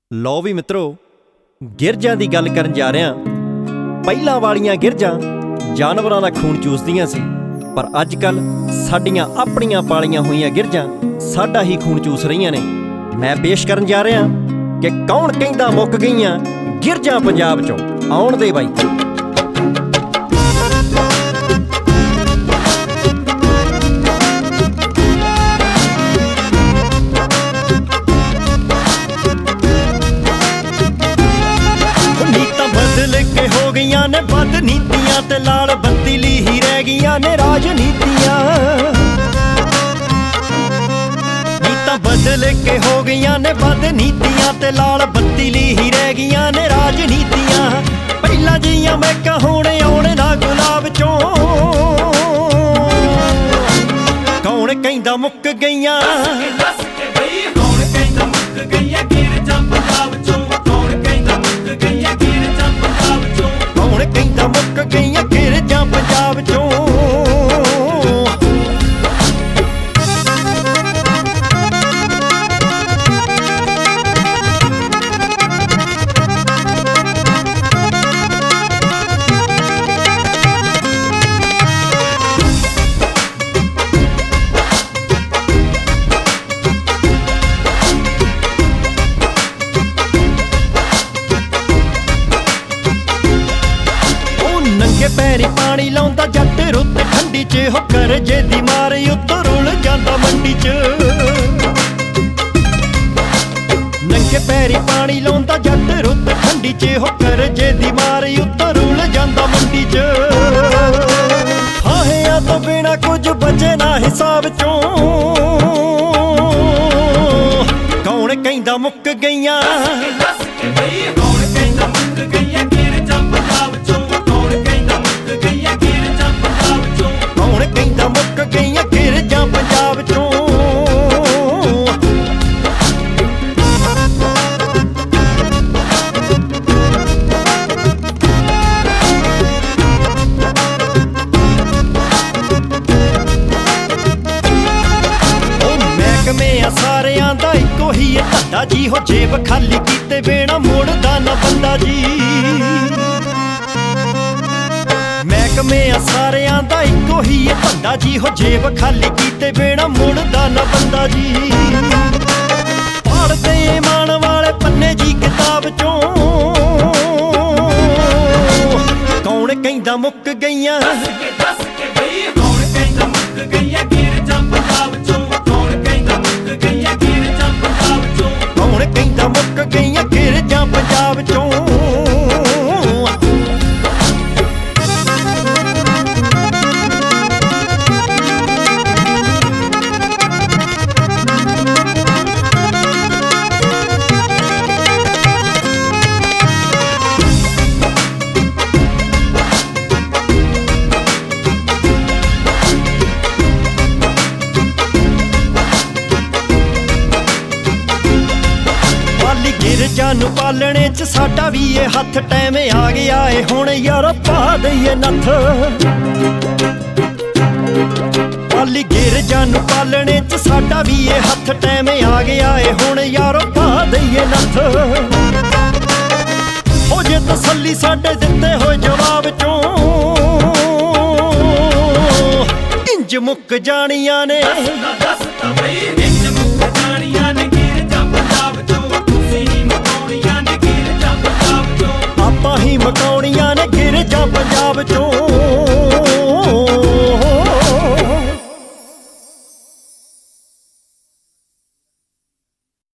ਲਓ ਵੀ ਮਿੱਤਰੋ, ਗਿਰਜਾਂ ਦੀ ਗੱਲ ਕਰਨ ਜਾ ਰਿਹਾ। ਪਹਿਲਾਂ ਵਾਲੀਆਂ ਗਿਰਜਾਂ ਜਾਨਵਰਾਂ ਦਾ ਖੂਨ ਚੂਸਦੀਆਂ ਸੀ, ਪਰ ਅੱਜ ਕੱਲ੍ਹ ਸਾਡੀਆਂ ਆਪਣੀਆਂ ਪਾਲੀਆਂ ਹੋਈਆਂ ਗਿਰਜਾਂ ਸਾਡਾ ਹੀ ਖੂਨ ਚੂਸ ਰਹੀਆਂ ਨੇ। ਮੈਂ ਪੇਸ਼ ਕਰਨ ਜਾ ਰਿਹਾ ਕਿ ਕੌਣ ਕਹਿੰਦਾ ਮੁੱਕ ਗਈਆਂ ਗਿਰਜਾਂ ਪੰਜਾਬ 'ਚੋਂ। ਆਉਣ ਦੇ ਬਾਈ। ਹੋ ਗਈਆਂ ਨੇ ਵੱਧ ਨੀਤੀਆਂ ਤੇ ਲਾਲ ਬੱਤੀ ਲਈ ਹੀ ਰਹਿ ਗਈਆਂ ਨੇ ਰਾਜਨੀਤੀਆਂ। ਨੀਤਾਂ ਬਦਲ ਕੇ ਹੋ ਗਈਆਂ ਨੇ ਵੱਧ ਨੀਤੀਆਂ ਤੇ ਲਾਲ ਬੱਤੀ ਲਈ ਹੀ ਰਹਿ ਗਈਆਂ ਨੇ ਰਾਜਨੀਤੀਆਂ। ਪਹਿਲਾਂ ਜਿਹੀਆਂ ਮਹਿਕਾਂ ਹੁਣ ਆਉਣ ਨਾ ਗੁਲਾਬ ਚੋਂ। ਕੌਣ ਕਹਿੰਦਾ ਮੁੱਕ ਗਈਆਂ, ਕੌਣ ਕਹਿੰਦਾ ਮੁੱਕ ਗਈਆਂ ਗਿਰਜਾਂ ਪੰਜਾਬ ਚੋਂ। ਕੌਣ ਕਹਿੰਦਾ ਮੁੱਕ ਗਈਆਂ ਗਿਰਜਾਂ ਪੰਜਾਬ ਚੋਂ। ਕੌਣ ਕਹਿੰਦਾ ਮੁੱਕ ਗਈਆਂ ਗਿਰਜਾਂ ਪੰਜਾਬ ਚੋਂ। ਪੈਰੀ ਪਾਣੀ ਲਾਉਂਦਾ ਜੱਟ ਰੁੱਤ ਠੰਡੀ 'ਚ ਹੋ ਕਰਜੇ ਦੀ ਮਾਰੀ ਉੱਤੋਂ ਰੁਲ ਜਾਂਦਾ ਮੰਡੀ 'ਚ। ਨੰਗੇ ਪੈਰੀ ਪਾਣੀ ਲਾਉਂਦਾ ਜੱਟ ਰੁੱਤ ਠੰਡੀ 'ਚ ਹੋ ਕਰਜੇ ਦੀ ਮਾਰੀ ਉੱਤੋਂ ਰੁਲ ਜਾਂਦਾ ਮੰਡੀ 'ਚ। ਹਾਹਿਆਂ ਤੋਂ ਬਿਨਾ ਕੁਝ ਬਚੇ ਨਾ ਹਿਸਾਬ ਚੋਂ। ਕੌਣ ਕਹਿੰਦਾ ਮੁੱਕ ਗਈਆਂ, ਕੌਣ ਕਹਿੰਦਾ ਮੁੱਕ ਗਈਆਂ ਗਿਰਜਾਂ ਪੰਜਾਬ ਚੋਂ। ਕੌਣ ਕਹਿੰਦਾ ਮੁੱਕ ਗਈਆਂ ਗਿਰਜਾਂ ਪੰਜਾਬ ਚੋਂ। ਸਾਰਿਆਂ ਦਾ ਇੱਕੋ ਹੀ ਧੰਦਾ ਜੀ ਹੋ, ਜੇਬ ਖਾਲੀ ਕੀਤੇ ਬਿਨਾ ਮੁੜਦਾ ਨਾ ਬੰਦਾ ਜੀ। ਮਹਿਕਮੇ ਆ ਸਾਰਿਆਂ ਦਾ ਇੱਕੋ ਹੀ ਧੰਦਾ ਜੀ ਹੋ, ਜੇਬ ਖਾਲੀ ਕੀਤੇ ਬਿਨਾ ਮੁੜਦਾ ਨਾ ਬੰਦਾ ਜੀ। ਪੜ੍ਹਦੇ ਇਮਾਨ ਵਾਲੇ ਪੰਨੇ ਜੀ ਕਿਤਾਬ ਚੋਂ। ਕੌਣ ਕਹਿੰਦਾ ਮੁੱਕ ਗਈਆਂ, ਕੌਣ ਕਹਿੰਦਾ ਮੁੱਕ ਗਈਆਂ ਗਿਰਜਾਂ ਪੰਜਾਬ ਚੋਂ। ਕੌਣ ਕਹਿੰਦਾ ਮੁੱਕ ਗਈਆਂ ਗਿਰਜਾਂ ਪੰਜਾਬ ਚੋਂ। ਕੌਣ ਕਹਿੰਦਾ ਮੁੱਕ ਗਈਆਂ ਗਿਰਜਾਂ ਪੰਜਾਬ ਚੋਂ। ਗਿਰਜਾਂ ਨੂੰ ਪਾਲਣੇ 'ਚ ਸਾਡਾ ਵੀ ਇਹ ਹੱਥ, ਟਾਈਮ ਆ ਗਿਆ ਏ ਹੁਣ ਯਾਰ ਪਾ ਦਈਏ ਨੱਥ। ਪਾਲੀ ਗਿਰਜਾਂ ਨੂੰ ਪਾਲਣੇ 'ਚ ਸਾਡਾ ਵੀ ਇਹ ਹੱਥ, ਟਾਈਮ ਆ ਗਿਆ ਏ ਹੁਣ ਯਾਰ ਪਾ ਦਈਏ ਨੱਥ। ਹੋ ਜੇ ਤਸੱਲੀ ਸਾਡੇ ਦਿੱਤੇ ਹੋਏ ਜਵਾਬ ਚੋਂ। ਇੰਜ ਮੁੱਕ ਜਾਣੀਆਂ ਨੇ, ਇੰਜ ਮੁੱਕ ਜਾਣੀਆਂ ਨੇ ਗਿਰਜਾਂ ਪੰਜਾਬ ਚੋਂ। ਆਪਾਂ ਹੀ ਮਕਾਉਣੀਆਂ ਨੇ ਗਿਰਜਾਂ ਪੰਜਾਬ ਚੋਂ।